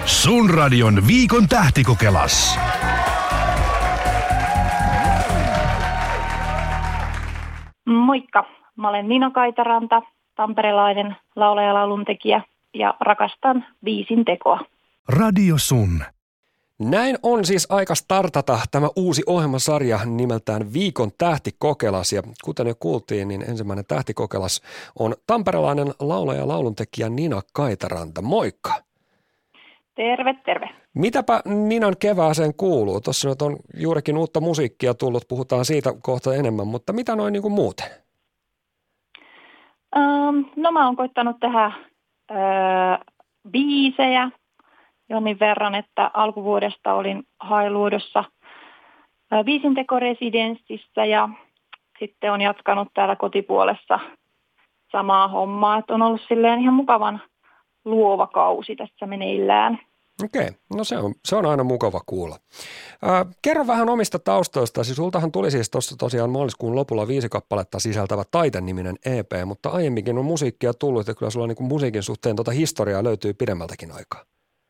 Sun radion viikon tähtikokelas. Moikka, mä olen Nina Kaitaranta, tamperelainen laulaja ja lauluntekijä ja rakastan biisin tekoa. Radio Sun. Näin on siis aika startata tämä uusi ohjelmasarja nimeltään Viikon tähtikokelas. Ja kuten jo kuultiin, niin ensimmäinen tähtikokelas on tamperelainen laulaja ja lauluntekijä Nina Kaitaranta. Moikka! Terve, terve. Mitäpä Ninan kevääseen kuuluu? Tuossa nyt on juurikin uutta musiikkia tullut, puhutaan siitä kohta enemmän, mutta mitä noin niin kuin muuten? No mä oon koittanut tehdä biisejä jonnin verran, että alkuvuodesta olin Hailuodossa biisintekoresidenssissä ja sitten on jatkanut täällä kotipuolessa samaa hommaa, että on ollut silleen ihan mukavan luova kausi tässä meneillään. Okei, no se on aina mukava kuulla. Kerro vähän omista taustoistasi. Sultahan tuli siis tuossa tosiaan maaliskuun lopulla 5 kappaletta sisältävä Taite-niminen EP, mutta aiemminkin on musiikkia tullut ja kyllä sulla niin kuin musiikin suhteen historiaa löytyy pidemmältäkin aikaa.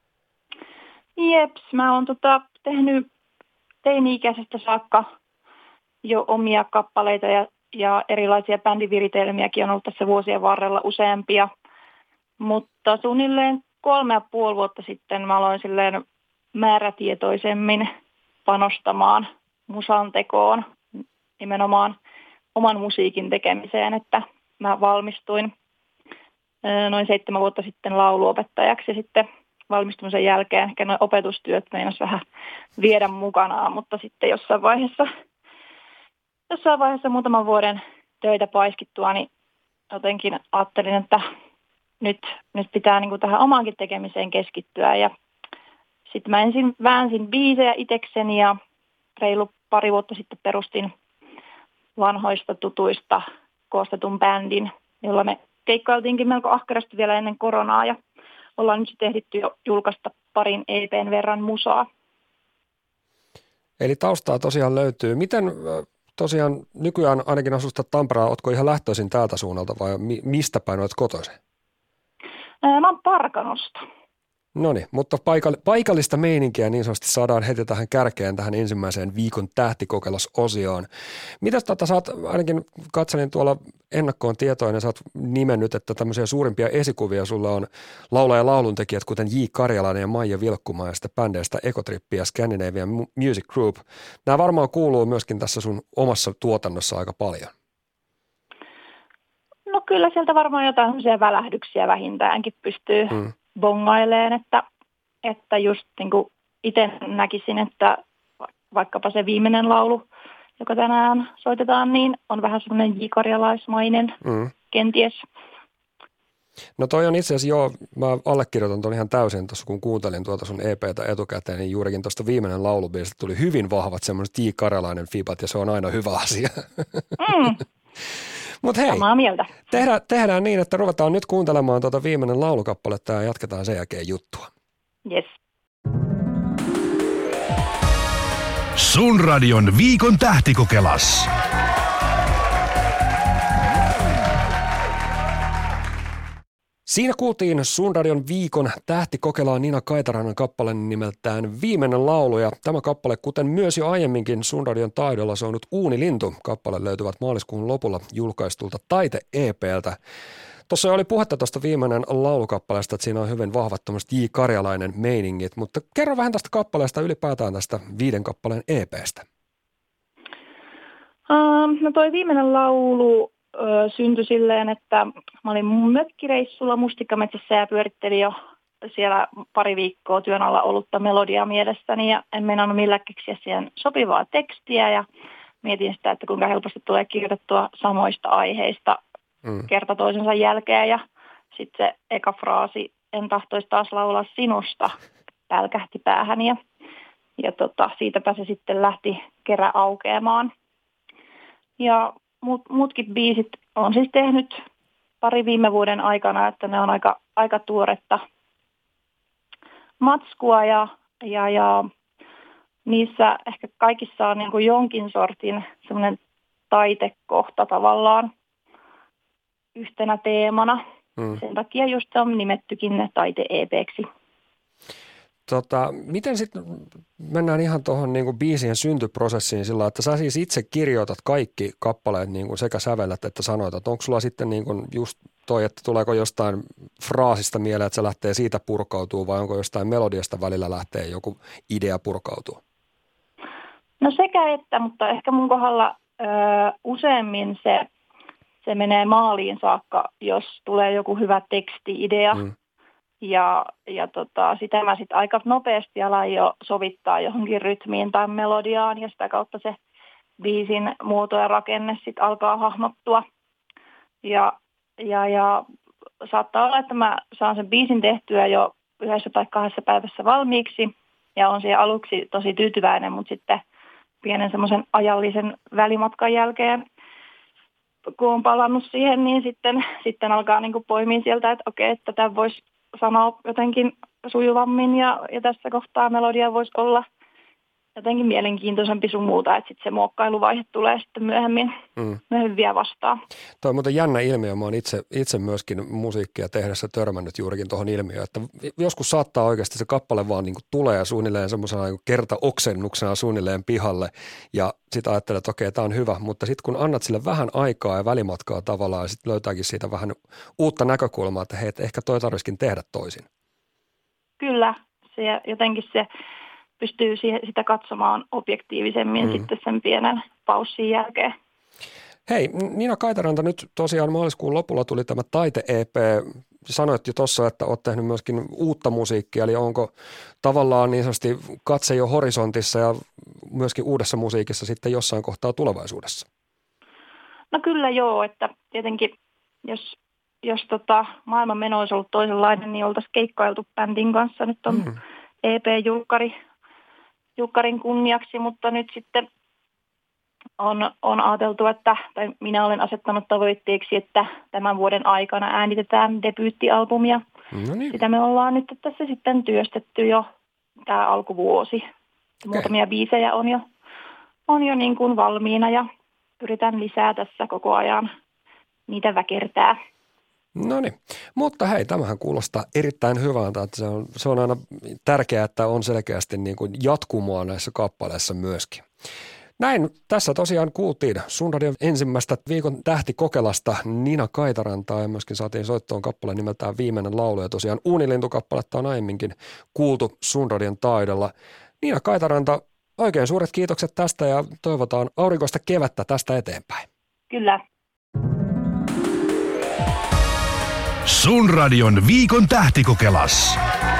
Jeps, mä oon tehnyt teini-ikäisestä saakka jo omia kappaleita ja erilaisia bändiviritelmiäkin on ollut tässä vuosien varrella useampia, mutta suunnilleen 3,5 vuotta sitten mä aloin silleen määrätietoisemmin panostamaan musan tekoon, nimenomaan oman musiikin tekemiseen, että mä valmistuin noin 7 vuotta sitten lauluopettajaksi ja sitten valmistumisen jälkeen ehkä noin opetustyöt meinas vähän viedä mukanaan, mutta sitten jossain vaiheessa muutaman vuoden töitä paiskittua, niin jotenkin ajattelin, että nyt pitää niin kuin tähän omaankin tekemiseen keskittyä ja sitten mä ensin väänsin biisejä itekseni ja reilu pari vuotta sitten perustin vanhoista tutuista koostetun bändin, jolla me keikkailtiinkin melko ahkerasti vielä ennen koronaa ja ollaan nyt sitten ehditty jo julkaista parin EP:n verran musaa. Eli taustaa tosiaan löytyy. Miten tosiaan nykyään ainakin asustat Tampereella, ootko ihan lähtöisin täältä suunnalta vai mistä päin olet kotoisin? Mä oon Parkanosta. Noniin, mutta paikallista meininkiä niin sanotusti saadaan heti tähän kärkeen tähän ensimmäiseen viikon tähtikokelas-osioon. Mitäs sä oot, ainakin katselin tuolla ennakkoon tietoinen, niin sä oot nimennyt, että tämmöisiä suurimpia esikuvia sulla on laulaja- ja lauluntekijät, kuten J. Karjalainen ja Maija Vilkkumaa ja sitten bändeistä Ekotrippi ja Scandinavian Music Group. Nämä varmaan kuuluu myöskin tässä sun omassa tuotannossa aika paljon. No kyllä sieltä varmaan jotain sellaisia välähdyksiä vähintäänkin pystyy bongaileen, että just niin kuin itse näkisin, että vaikkapa se viimeinen laulu, joka tänään soitetaan, niin on vähän semmoinen jikarjalaismainen kenties. No toi on itse asiassa joo, mä allekirjoitan ton ihan täysin tuossa, kun kuuntelin tuota sun EP:tä etukäteen, niin juurikin tuosta viimeinen laulubiisistä tuli hyvin vahvat semmoiset jikarjalainen fibat ja se on aina hyvä asia. Mutta hei, samaa mieltä. Tehdään niin, että ruvetaan nyt kuuntelemaan tuota viimeinen laulukappaletta ja jatketaan sen jälkeen juttua. Yes. Sun radion viikon tähtikokelas. Siinä kuultiin Sun radion viikon tähtikokelaa Nina Kaitarannan kappale nimeltään Viimeinen laulu, ja tämä kappale, kuten myös jo aiemminkin Sun radion taidolla soinut Uunilintu, kappale löytyvät maaliskuun lopulla julkaistulta Taite-EP:ltä. Tuossa oli puhetta tuosta viimeinen laulukappaleesta, että siinä on hyvin vahvat tuommoiset J. Karjalainen meiningit, mutta kerro vähän tästä kappaleesta ylipäätään tästä 5 kappaleen EP:stä. No toi viimeinen laulu syntyi silleen, että mä olin mökkireissulla Mustikkametsässä ja pyörittelin jo siellä pari viikkoa työn alla ollutta melodiaa mielessäni ja en meinannut millään keksiä siihen sopivaa tekstiä ja mietin sitä, että kuinka helposti tulee kirjoitettua samoista aiheista kerta toisensa jälkeen ja sitten se eka fraasi, en tahtoisi taas laulaa sinusta, pälkähti päähän ja siitäpä se sitten lähti kerran aukeamaan. Ja muutkin biisit on siis tehnyt pari viime vuoden aikana, että ne on aika tuoretta matskua ja niissä ehkä kaikissa on niin kuin jonkin sortin semmoinen taitekohta tavallaan yhtenä teemana. Sen takia just on nimettykin ne Taite-EP:ksi. Miten sitten mennään ihan tuohon niinku biisien syntyprosessiin sillä, että sä siis itse kirjoitat kaikki kappaleet niinku sekä sävellät että sanoit, että onko sulla sitten niinku just toi, että tuleeko jostain fraasista mieleen, että se lähtee siitä purkautuu vai onko jostain melodiasta välillä lähtee joku idea purkautuu? No sekä että, mutta ehkä mun kohdalla useammin se menee maaliin saakka, jos tulee joku hyvä teksti-idea. Ja sitä mä sitten aika nopeasti alan jo sovittaa johonkin rytmiin tai melodiaan ja sitä kautta se biisin muoto ja rakenne sitten alkaa hahmottua. Ja saattaa olla, että mä saan sen biisin tehtyä jo 1 tai 2 päivässä valmiiksi ja on siihen aluksi tosi tyytyväinen, mutta sitten pienen semmoisen ajallisen välimatkan jälkeen, kun on palannut siihen, niin sitten alkaa niin kuin poimia sieltä, että okei, että tämän voisi sanoa jotenkin sujuvammin ja tässä kohtaa melodia voisi olla jotenkin mielenkiintoisempi sun muuta, että sitten se muokkailuvaihe tulee sitten myöhemmin vielä vastaan. Toi on muuten jännä ilmiö. Mä oon itse myöskin musiikkia tehdessä törmännyt juurikin tuohon ilmiöön, että joskus saattaa oikeasti se kappale vaan niin kuin tulee suunnilleen semmoisena niin kertaoksennuksena suunnilleen pihalle ja sitten ajattelet, että okei, tämä on hyvä, mutta sitten kun annat sille vähän aikaa ja välimatkaa tavallaan ja sitten löytääkin siitä vähän uutta näkökulmaa, että hei, ehkä toi tarvitsisikin tehdä toisin. Kyllä, jotenkin se pystyy sitä katsomaan objektiivisemmin sitten sen pienen paussin jälkeen. Hei, Niina Kaitaranta, nyt tosiaan maaliskuun lopulla tuli tämä Taite-EP. Sanoit jo tuossa, että olet tehnyt myöskin uutta musiikkia, eli onko tavallaan niin sanotusti katse jo horisontissa ja myöskin uudessa musiikissa sitten jossain kohtaa tulevaisuudessa? No kyllä joo, että tietenkin jos maailman meno olisi ollut toisenlainen, niin oltaisiin keikkailtu bändin kanssa. Nyt on EP-julkkarin kunniaksi, mutta nyt sitten on ajateltu, tai minä olen asettanut tavoitteeksi, että tämän vuoden aikana äänitetään debyyttialbumia. No niin. Sitä me ollaan nyt tässä sitten työstetty jo tämä alkuvuosi. Okay. Muutamia biisejä on jo niin kuin valmiina ja yritän lisää tässä koko ajan niitä väkertää. No niin, mutta hei, tämähän kuulostaa erittäin hyvältä, että se on aina tärkeää, että on selkeästi niin kuin jatkumoa näissä kappaleissa myöskin. Näin tässä tosiaan kuultiin Sun Radion ensimmäistä viikon tähtikokelasta Niina Kaitarantaa ja myöskin saatiin soittoon kappale nimeltään Viimeinen laulu ja tosiaan Uunilintu-kappaletta on aiemminkin kuultu Sun Radion taidolla. Niina Kaitaranta, oikein suuret kiitokset tästä ja toivotaan aurinkoista kevättä tästä eteenpäin. Kyllä. Sun Radion viikon tähtikokelas.